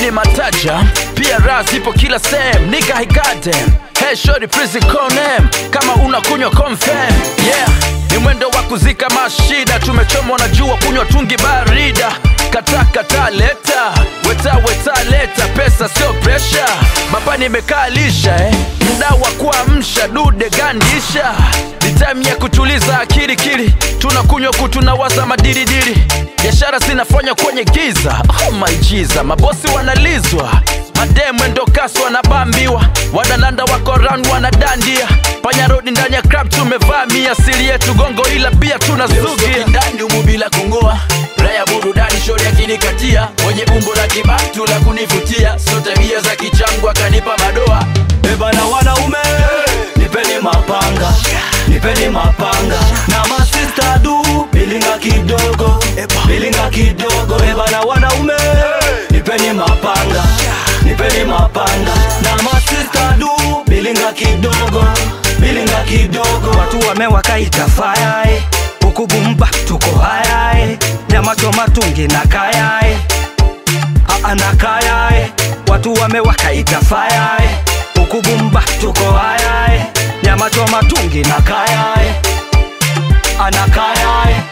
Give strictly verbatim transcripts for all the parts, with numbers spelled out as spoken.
ni mataja, pia raz ipo kila sehemu. Nigga I got them. Hey shorty please call name kama unakunywa confirm. Yeah, ni mwendo wa kuzika mashida. Tumechomwa na jua kunywa tungi barida. Kata kata leta, weta weta leta. Pesa sio pressure, mapa nimekaa lisha eh. Mda wa kuamsha dude gandisha. Ni time ya kutuliza akili kili. Tunakunywa kutunawaza madiridiri. Biashara zinafanya kwenye giza. Oh my Jesus, mabosi wanalizwa. Mademu endo kasi wanabambiwa. Wadalanda wako round wanadandia. Panya road ndani ya crab tumevamia. Siri yetu gongo ila bia tunazugia. Ndani umu bila kungoa. Raya burudani shori ya kinikatia. Mwenye umbo la kibatu la kunivutia. So tabia za kichangu akanipa madoa. Eba na wanaume, nipeni mapanga, nipeni mapanga. Na masista du, bilinga kidogo, bilinga kidogo. Eba na wanaume, nipeni mapanga, nipeni mapanga. Na masista du, bilinga kidogo, bilinga kidogo. Watu wamewakaita fire eh. Huku bumba tuko haya eh. Nyama choma tungi na kaya eh. Aa na kaya eh. Watu wamewakaita fire eh. Huku bumba tuko haya eh. Nyama choma tungi na kaya eh. Ana kaya eh.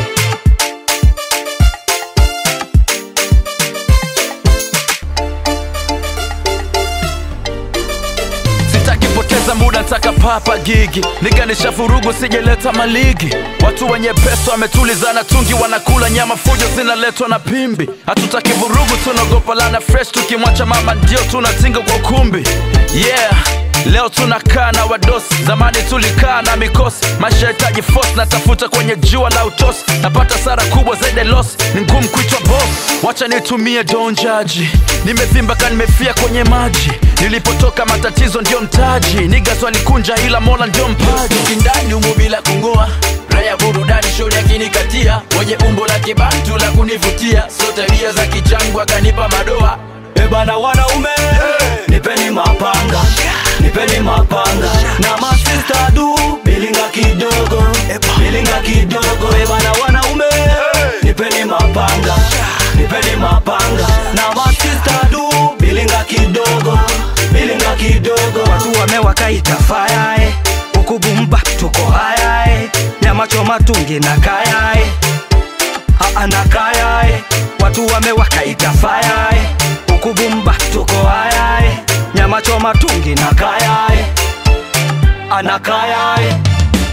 Poteza muda nataka papa gigi. Niga nisha furugu sijeleta maligi. Watu wenye pesa wametulizana tungi. Wanakula nyama fujo zinaletwa na pimbi. Hatutaki vurugu tunagopa lana fresh. Tukimwacha mama ndio tunatinga kwa kumbi. Yeah, leo tunakaa na wadosi. Zamani tulikaa na mikosi. Maisha hitaji force. Natafuta kwenye jua la utosi. Napata sara kubwa zaidi loss. Ni ngumu kuitwa boss. Wacha nitumie don't judge. Nimevimba ka nimefia kwenye maji. Nilipotoka matatizo ndio mtaji. Niggas walikunja ila mola ndio mpaji. Kindani umu bila kungoa. Raya burudani shori ya kinikatia. Mwenye umbo la kibantu la kunivutia. So tabia za kichangu akanipa madoa. Eba na wanaume, nipeni mapanga, nipeni mapanga. Na masista du, bilinga kidogo, bilinga kidogo. Eba na wanaume, nipeni mapanga, nipeni mapanga. Na masista du, bilinga kidogo, bilinga kidogo. Watu wamewakaita fire eh. Huku bumba tuko haya eh. Nyama choma tungi na kaya eh. Aa na kaya eh. Watu wamewakaita fire eh. Huku bumba tuko haya eh. Nyama choma tungi na kaya eh. Ana kaya eh.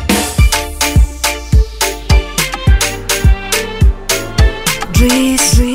Drees,